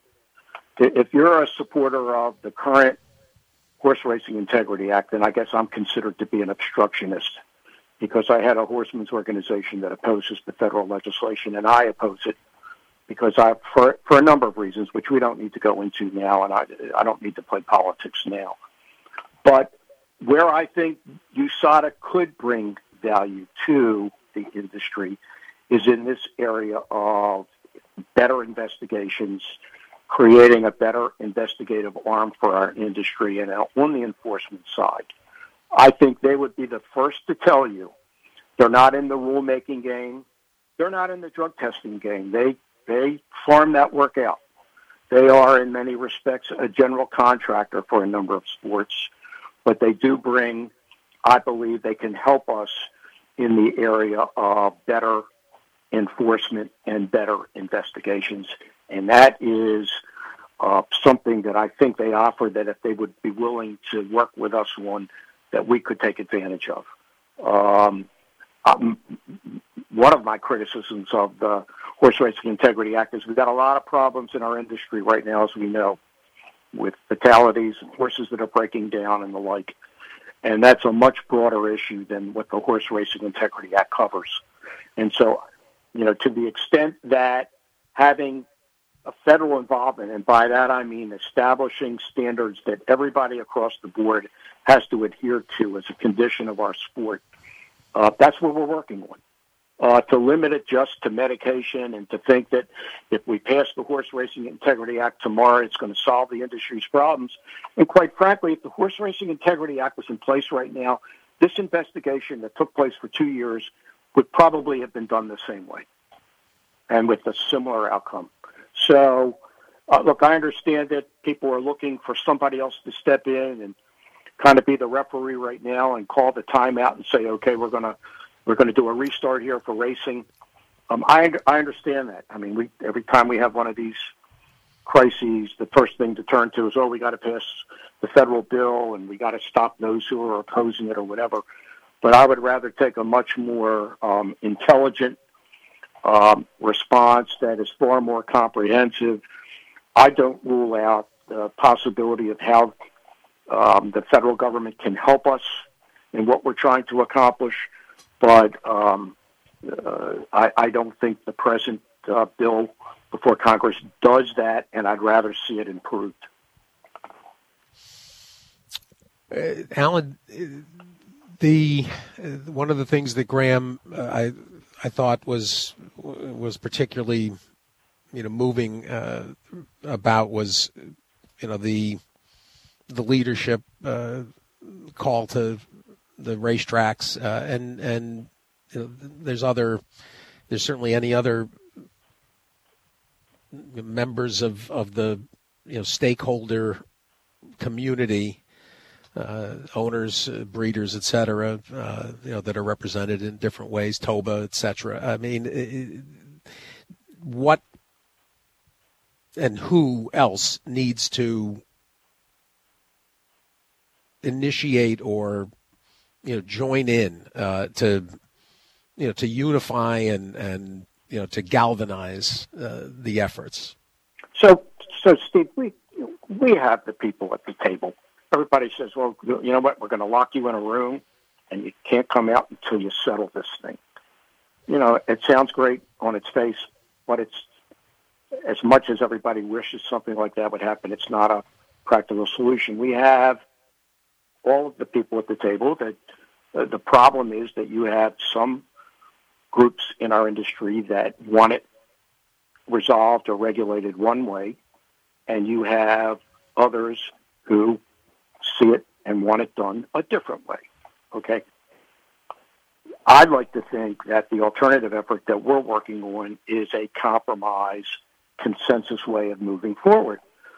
If you're a supporter of the current Horse Racing Integrity Act, then I guess I'm considered to be an obstructionist, because I had a horsemen's organization that opposes the federal legislation, and I oppose it because I for for a number of reasons, which we don't need to go into now, and I I don't need to play politics now, but. Where I think U S A D A could bring value to the industry is in this area of better investigations, creating a better investigative arm for our industry, and on the enforcement side. I think they would be the first to tell you they're not in the rulemaking game. They're not in the drug testing game. They they farm that work out. They are, in many respects, a general contractor for a number of sports. But they do bring, I believe they can help us in the area of better enforcement and better investigations. And that is uh, something that I think they offer that if they would be willing to work with us on, that we could take advantage of. Um, um, one of my criticisms of the Horse Racing Integrity Act is we've got a lot of problems in our industry right now, as we know, with fatalities and horses that are breaking down and the like. And that's a much broader issue than what the Horse Racing Integrity Act covers. And so, you know, to the extent that having a federal involvement, and by that I mean establishing standards that everybody across the board has to adhere to as a condition of our sport, uh, that's what we're working on. Uh, to limit it just to medication and to think that if we pass the Horse Racing Integrity Act tomorrow, it's going to solve the industry's problems. And quite frankly, if the Horse Racing Integrity Act was in place right now, this investigation that took place for two years would probably have been done the same way and with a similar outcome. So, uh, look, I understand that people are looking for somebody else to step in and kind of be the referee right now and call the timeout and say, okay, we're going to We're going to do a restart here for racing. Um, I I understand that. I mean, we every time we have one of these crises, the first thing to turn to is, oh, we got to pass the federal bill and we got to stop those who are opposing it or whatever. But I would rather take a much more um, intelligent um, response that is far more comprehensive. I don't rule out the possibility of how um, the federal government can help us in what we're trying to accomplish. But um, uh, I, I don't think the present uh, bill before Congress does that, and I'd rather see it improved. Uh, Alan, the uh, one of the things that Graham uh, I I thought was was particularly you know moving uh, about was you know the the leadership uh, call to the racetracks, uh, and and you know, there's other, there's certainly any other members of, of the you know stakeholder community, uh, owners, uh, breeders, et cetera, uh, you know that are represented in different ways, T O B A, et cetera. I mean, it, what and who else needs to initiate or you know, join in uh, to you know, to unify and, and you know, to galvanize uh, the efforts? So, so Steve, we we have the people at the table. Everybody says, well, you know what, we're going to lock you in a room and you can't come out until you settle this thing. You know, it sounds great on its face, but it's, as much as everybody wishes something like that would happen, it's not a practical solution. We have all of the people at the table. That uh, the problem is that you have some groups in our industry that want it resolved or regulated one way, and you have others who see it and want it done a different way. Okay? I'd like to think that the alternative effort that we're working on is a compromise, consensus way of moving forward.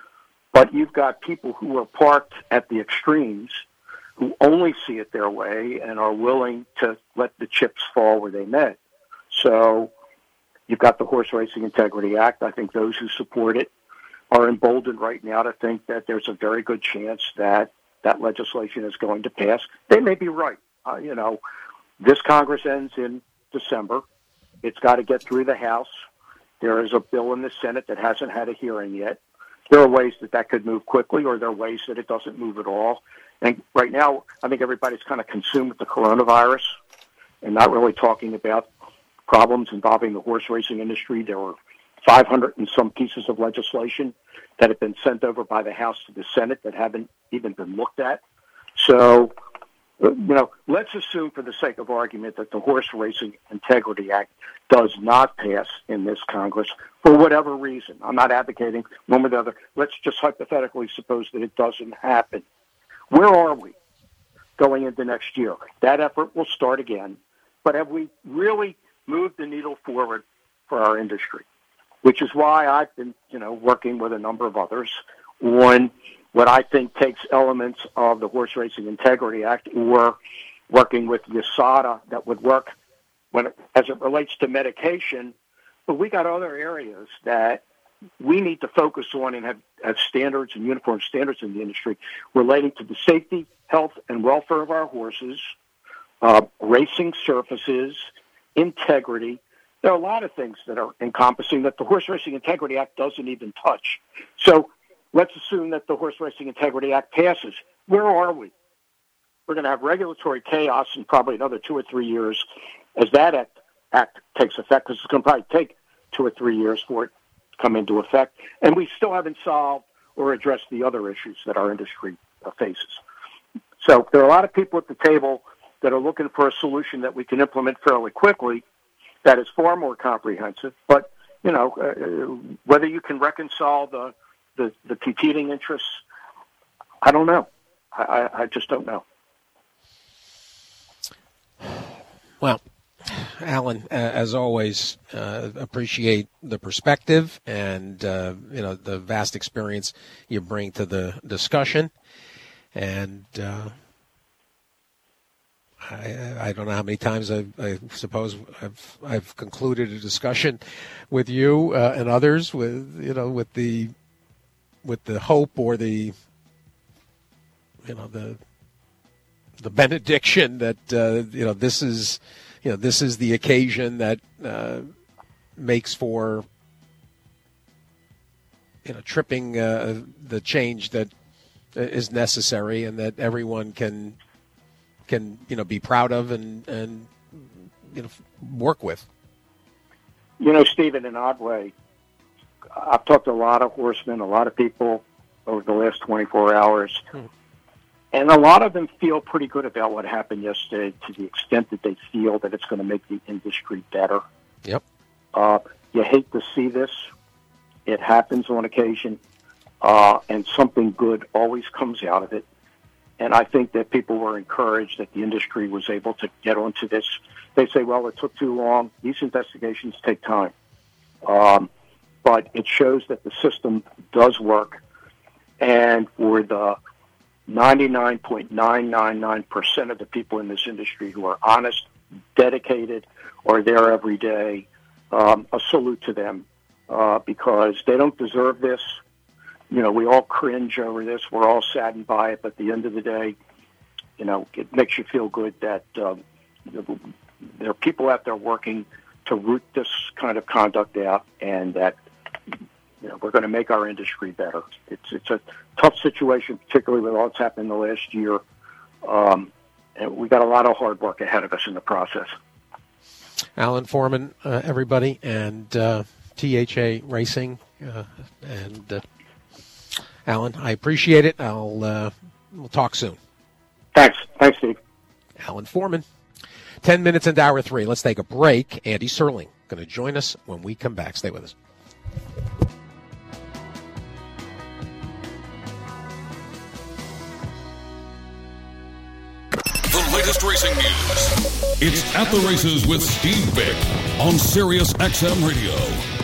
But you've got people who are parked at the extremes who only see it their way and are willing to let the chips fall where they may. So you've got the Horse Racing Integrity Act. I think those who support it are emboldened right now to think that there's a very good chance that that legislation is going to pass. They may be right. Uh, you know, this Congress ends in December. It's got to get through the House. There is a bill in the Senate that hasn't had a hearing yet. There are ways that that could move quickly, or there are ways that it doesn't move at all. And right now, I think everybody's kind of consumed with the coronavirus and not really talking about problems involving the horse racing industry. There were five hundred and some pieces of legislation that have been sent over by the House to the Senate that haven't even been looked at. So, you know, let's assume for the sake of argument that the Horse Racing Integrity Act does not pass in this Congress for whatever reason. I'm not advocating one or the other. Let's just hypothetically suppose that it doesn't happen. Where are we going into next year? That effort will start again. But have we really moved the needle forward for our industry? Which is why I've been, you know, working with a number of others on what I think takes elements of the Horse Racing Integrity Act, or working with U S A D A that would work when it, as it relates to medication. But we got other areas that we need to focus on and have, have standards and uniform standards in the industry relating to the safety, health, and welfare of our horses, uh, racing surfaces, integrity. There are a lot of things that are encompassing that the Horse Racing Integrity Act doesn't even touch. So let's assume that the Horse Racing Integrity Act passes. Where are we? We're going to have regulatory chaos in probably another two or three years as that act, act takes effect, because it's going to probably take two or three years for it to come into effect. And we still haven't solved or addressed the other issues that our industry uh, faces. So there are a lot of people at the table that are looking for a solution that we can implement fairly quickly that is far more comprehensive. But, you know, uh, whether you can reconcile the, the, the competing interests, I don't know. I, I, I just don't know. Well, Alan, uh, as always, uh, appreciate the perspective and, uh, you know, the vast experience you bring to the discussion. And uh, I, I don't know how many times I, I suppose I've I've concluded a discussion with you uh, and others with you know with the with the hope or the you know the the benediction that uh, you know this is you know this is the occasion that uh, makes for you know tripping uh, the change that is necessary, and that everyone can. can, you know, be proud of and, and, you know, work with. You know, Steve, in an odd way, I've talked to a lot of horsemen, a lot of people over the last twenty-four hours, hmm. and a lot of them feel pretty good about what happened yesterday to the extent that they feel that it's going to make the industry better. Yep. Uh, you hate to see this. It happens on occasion, uh, and something good always comes out of it. And I think that people were encouraged that the industry was able to get onto this. They say, well, it took too long. These investigations take time. Um, but it shows that the system does work. And for the ninety-nine point nine nine nine percent of the people in this industry who are honest, dedicated, are there every day, um, a salute to them uh, because they don't deserve this. You know, we all cringe over this. We're all saddened by it. But at the end of the day, you know, it makes you feel good that um, there are people out there working to root this kind of conduct out, and that you know, we're going to make our industry better. It's it's a tough situation, particularly with all that's happened in the last year. Um, and we got a lot of hard work ahead of us in the process. Alan Foreman, uh, everybody, and uh, T H A Racing, uh, and uh, Alan, I appreciate it. I'll uh, we'll talk soon. Thanks, thanks, Steve. Alan Foreman. Ten minutes into hour three. Let's take a break. Andy Serling going to join us when we come back. Stay with us. The latest racing news. It's At the Races with Steve Vick on Sirius X M Radio.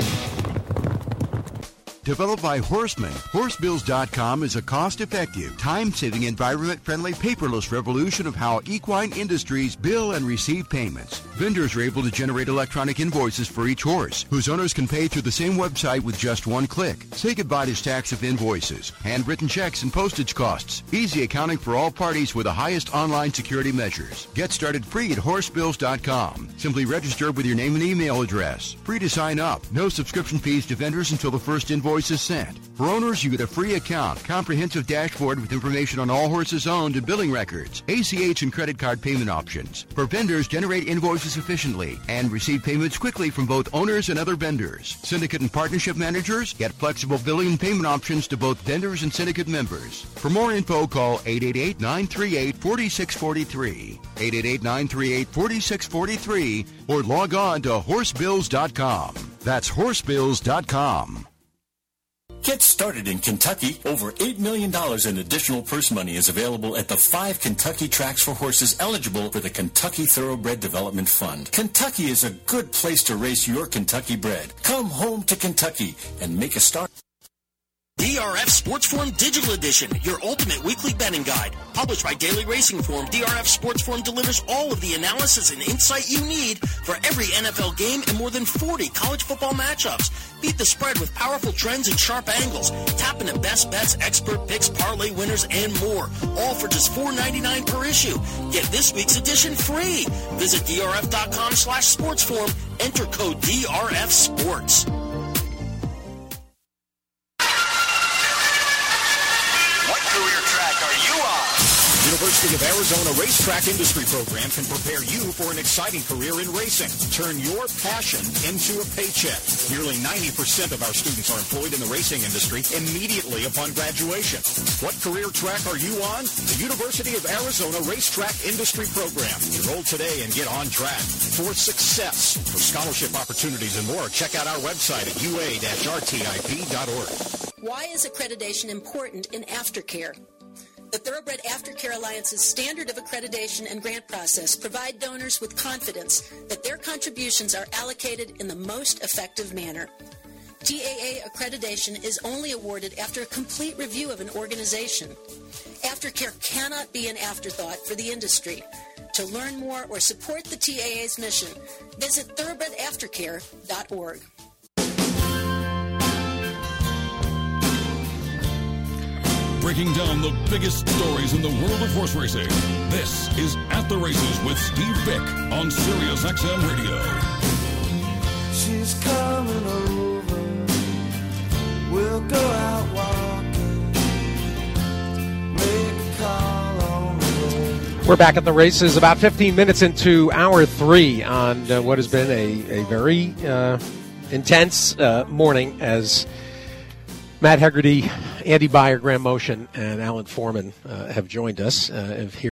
Developed by Horseman, horsebills dot com is a cost-effective, time-saving, environment-friendly, paperless revolution of how equine industries bill and receive payments. Vendors are able to generate electronic invoices for each horse, whose owners can pay through the same website with just one click. Say goodbye to stacks of invoices, handwritten checks, and postage costs. Easy accounting for all parties with the highest online security measures. Get started free at horsebills dot com. Simply register with your name and email address. Free to sign up. No subscription fees to vendors until the first invoice is sent. For owners, you get a free account, comprehensive dashboard with information on all horses owned and billing records, A C H and credit card payment options. For vendors, generate invoices efficiently and receive payments quickly from both owners and other vendors. Syndicate and partnership managers get flexible billing and payment options to both vendors and syndicate members. For more info, call eight eight eight, nine three eight, four six four three, eight eight eight, nine three eight, four six four three, or log on to horsebills dot com. That's horsebills dot com. Get started in Kentucky. Over eight million dollars in additional purse money is available at the five Kentucky tracks for horses eligible for the Kentucky Thoroughbred Development Fund. Kentucky is a good place to race your Kentucky bred. Come home to Kentucky and make a start. D R F Sports Forum Digital Edition, your ultimate weekly betting guide. Published by Daily Racing Forum, D R F Sports Forum delivers all of the analysis and insight you need for every N F L game and more than forty college football matchups. Beat the spread with powerful trends and sharp angles. Tap into best bets, expert picks, parlay winners, and more. All for just four ninety-nine per issue. Get this week's edition free. Visit D R F dot com slash sports forum. Enter code D R F Sports. University of Arizona Racetrack Industry Program can prepare you for an exciting career in racing. Turn your passion into a paycheck. Nearly ninety percent of our students are employed in the racing industry immediately upon graduation. What career track are you on? The University of Arizona Racetrack Industry Program. Enroll today and get on track for success. For scholarship opportunities and more, check out our website at U A R T I P dot org. Why is accreditation important in aftercare? The Thoroughbred Aftercare Alliance's standard of accreditation and grant process provide donors with confidence that their contributions are allocated in the most effective manner. T A A accreditation is only awarded after a complete review of an organization. Aftercare cannot be an afterthought for the industry. To learn more or support the T A A's mission, visit thoroughbred aftercare dot org. Breaking down the biggest stories in the world of horse racing. This is At the Races with Steve Vick on Sirius X M Radio. She's coming over. We'll go out walking. Make a call on the road. We're back at the races about fifteen minutes into hour three on uh, what has been a, a very uh, intense uh, morning as Matt Hegarty, Andy Beyer, Graham Motion, and Alan Foreman uh, have joined us uh, here.